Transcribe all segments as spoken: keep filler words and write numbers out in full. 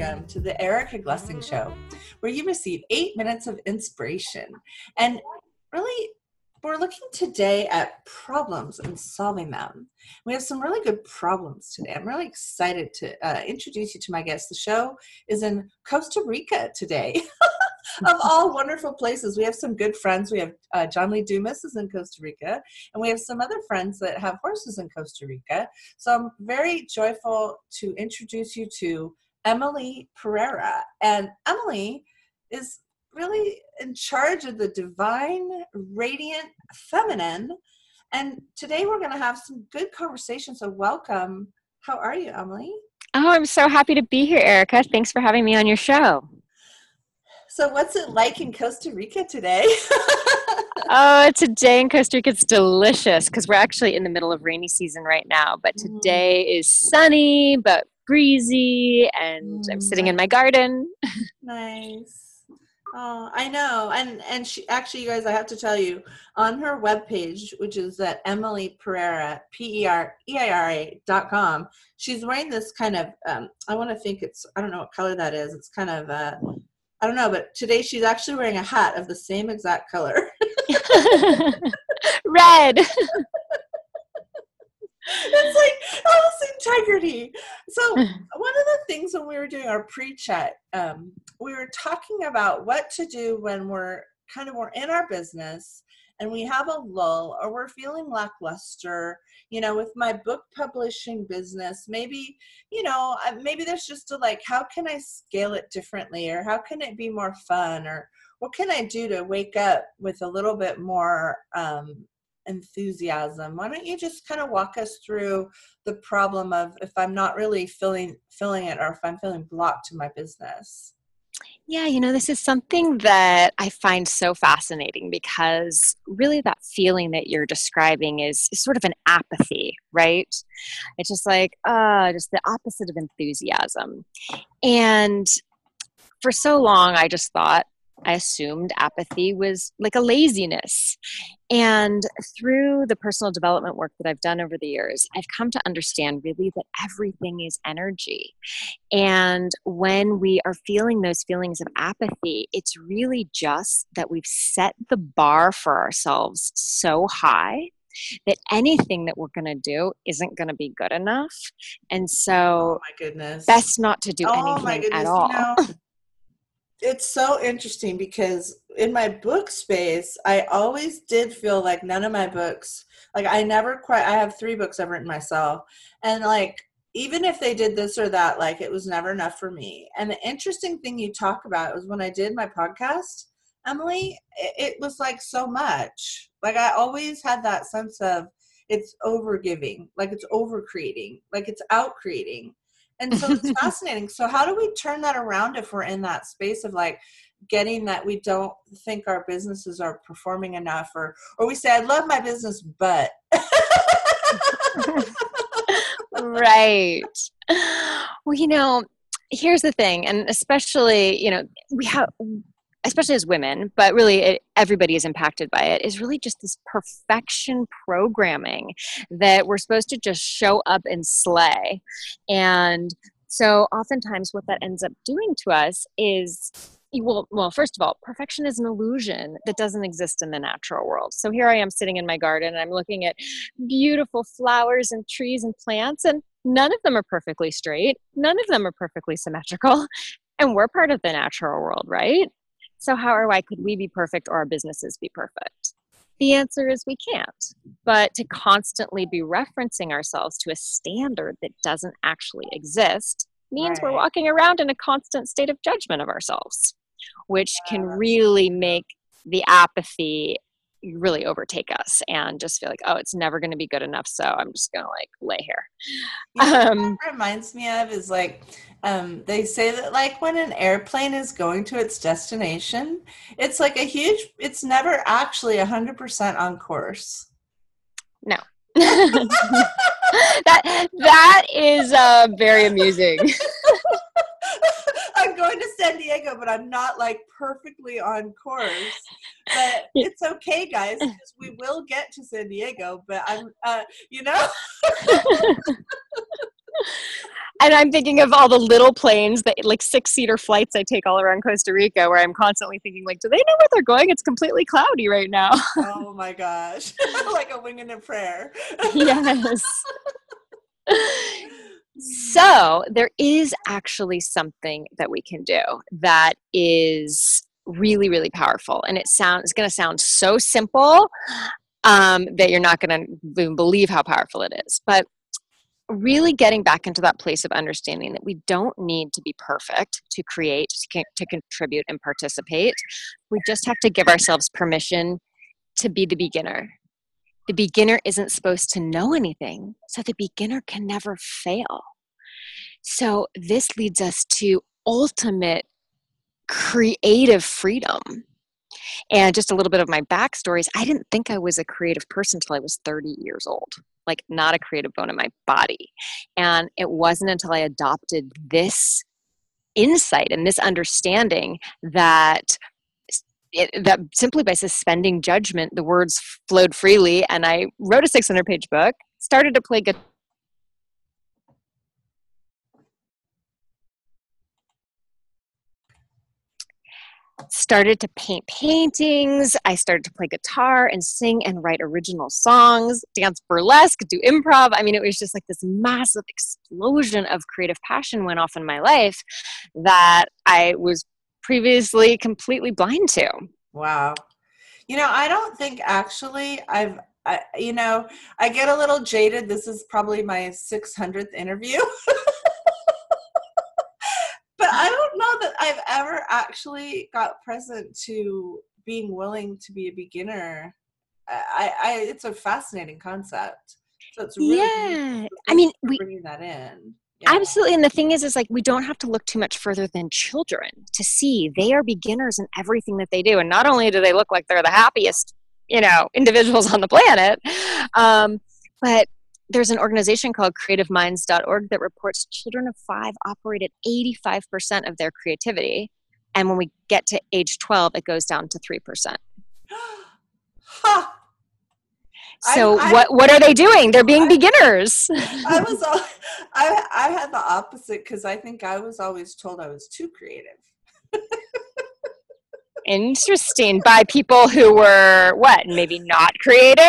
welcome to the Erica Glessing Show, where you receive eight minutes of inspiration. And really, we're looking today at problems and solving them. We have some really good problems today. I'm really excited to uh, introduce you to my guest. The show is in Costa Rica today. Of all wonderful places. We have some good friends. We have uh, John Lee Dumas is in Costa Rica, and we have some other friends that have horses in Costa Rica. So I'm very joyful to introduce you to Emily Pereira. And Emily is really in charge of the divine, radiant feminine. And today we're going to have some good conversation. So welcome. How are you, Emily? Oh, I'm so happy to be here, Erica. Thanks for having me on your show. So what's it like in Costa Rica today? Oh, today in Costa Rica, it's delicious because we're actually in the middle of rainy season right now. But today mm. is sunny, but breezy, and mm, I'm sitting nice. in my garden. Nice. Oh, I know. And and she actually, you guys, I have to tell you, on her webpage, which is at Emily Pereira, P E R E I R A dot com, she's wearing this kind of, um, I want to think it's, I don't know what color that is. It's kind of a, I don't know, but today she's actually wearing a hat of the same exact color. Red. It's like, oh, this integrity. So one of the things when we were doing our pre-chat, um, we were talking about what to do when we're kind of, we're in our business and we have a lull or we're feeling lackluster, you know, with my book publishing business, maybe, you know, maybe there's just a like, how can I scale it differently, or how can it be more fun, or what can I do to wake up with a little bit more um, enthusiasm? Why don't you just kind of walk us through the problem of if I'm not really feeling, feeling it, or if I'm feeling blocked to my business? Yeah, you know, this is something that I find so fascinating because really that feeling that you're describing is, is sort of an apathy, right? It's just like, uh, just the opposite of enthusiasm. And for so long, I just thought, I assumed apathy was like a laziness. And through the personal development work that I've done over the years, I've come to understand really that everything is energy. And when we are feeling those feelings of apathy, it's really just that we've set the bar for ourselves so high that anything that we're going to do isn't going to be good enough. And so, oh my goodness, best not to do oh anything my goodness, at all. You know, it's so interesting because in my book space, I always did feel like none of my books, like I never quite, I have three books I've written myself. And like, even if they did this or that, like it was never enough for me. And the interesting thing you talk about was when I did my podcast, Emily, it, it was like so much. Like I always had that sense of it's over giving, like it's over creating, like it's out creating. And so it's fascinating. So how do we turn that around if we're in that space of like getting that we don't think our businesses are performing enough, or, or we say, I love my business, but. Right. Well, you know, here's the thing. And especially, you know, we have, especially as women, but really it, everybody is impacted by it, is really just this perfection programming that we're supposed to just show up and slay. And so oftentimes what that ends up doing to us is, well, well, first of all, perfection is an illusion that doesn't exist in the natural world. So here I am sitting in my garden and I'm looking at beautiful flowers and trees and plants, and none of them are perfectly straight. None of them are perfectly symmetrical. And we're part of the natural world, right? So how or why could we be perfect or our businesses be perfect? The answer is we can't. But to constantly be referencing ourselves to a standard that doesn't actually exist means right. we're walking around in a constant state of judgment of ourselves, which yeah, can really make the apathy really overtake us and just feel like, oh, it's never going to be good enough, so I'm just going to like lay here. You know um, what that reminds me of is like, um, they say that like when an airplane is going to its destination, it's like a huge, it's never actually one hundred percent on course. No. that that is uh, very amusing. I'm going to San Diego, but I'm not like perfectly on course. But it's okay, guys, because we will get to San Diego. But I'm, uh, you know. And I'm thinking of all the little planes that like six seater flights I take all around Costa Rica, where I'm constantly thinking like, do they know where they're going? It's completely cloudy right now. Oh my gosh. Like a wing and a prayer. Yes. So there is actually something that we can do that is really, really powerful. And it sounds, it's going to sound so simple um, that you're not going to even believe how powerful it is. But really getting back into that place of understanding that we don't need to be perfect to create, to, to contribute and participate. We just have to give ourselves permission to be the beginner. The beginner isn't supposed to know anything, so the beginner can never fail. So this leads us to ultimate creative freedom. And just a little bit of my backstory is I didn't think I was a creative person until I was thirty years old, like not a creative bone in my body. And it wasn't until I adopted this insight and this understanding that it, that simply by suspending judgment, the words flowed freely. And I wrote a six hundred page book, started to play guitar. Started to paint paintings. I started to play guitar and sing and write original songs, dance burlesque, do improv. I mean, it was just like this massive explosion of creative passion went off in my life that I was previously completely blind to. Wow. You know, I don't think actually I've, I, you know, I get a little jaded. This is probably my six hundredth interview. But I don't know that I've ever actually got present to being willing to be a beginner. I, I it's a fascinating concept. So it's really yeah. I mean, we bringing that in. Yeah. Absolutely. And the thing is, is like, we don't have to look too much further than children to see they are beginners in everything that they do. And not only do they look like they're the happiest, you know, individuals on the planet, um, but there's an organization called creative minds dot org that reports children of five operate at eighty-five percent of their creativity. And when we get to age twelve, it goes down to three percent. Huh. So I, I, what what are they doing? They're being I, beginners. I was I I had the opposite because I think I was always told I was too creative. Interesting. By people who were what? Maybe not creative.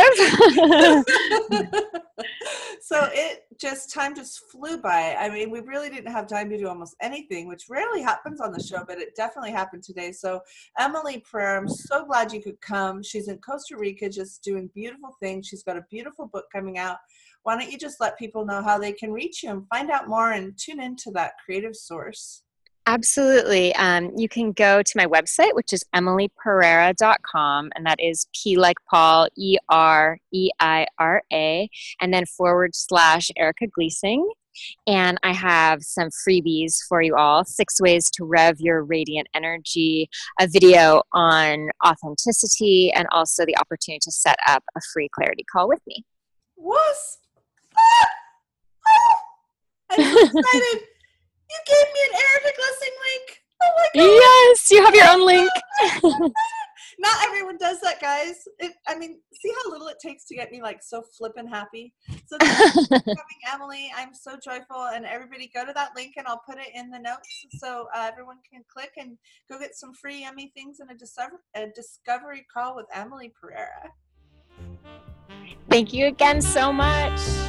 So it just time just flew by. I mean, we really didn't have time to do almost anything, which rarely happens on the show, but it definitely happened today. So Emily Pereira, I'm so glad you could come. She's in Costa Rica just doing beautiful things. She's got a beautiful book coming out. Why don't you just let people know how they can reach you and find out more and tune into that creative source? Absolutely. Um, you can go to my website, which is emily pereira dot com, and that is P like Paul, E R E I R A, and then forward slash Erica Gleasing. And I have some freebies for you all, six ways to rev your radiant energy, a video on authenticity, and also the opportunity to set up a free clarity call with me. What? Ah! Oh! I'm so excited. You gave me an Erica Gleasing link. Oh my God. Yes, you have your own link. Not everyone does that, guys. It, I mean, see how little it takes to get me like so flippin' happy. So thank you for coming, Emily. I'm so joyful. And everybody go to that link and I'll put it in the notes so uh, everyone can click and go get some free yummy things and a, discover- a discovery call with Emily Pereira. Thank you again so much.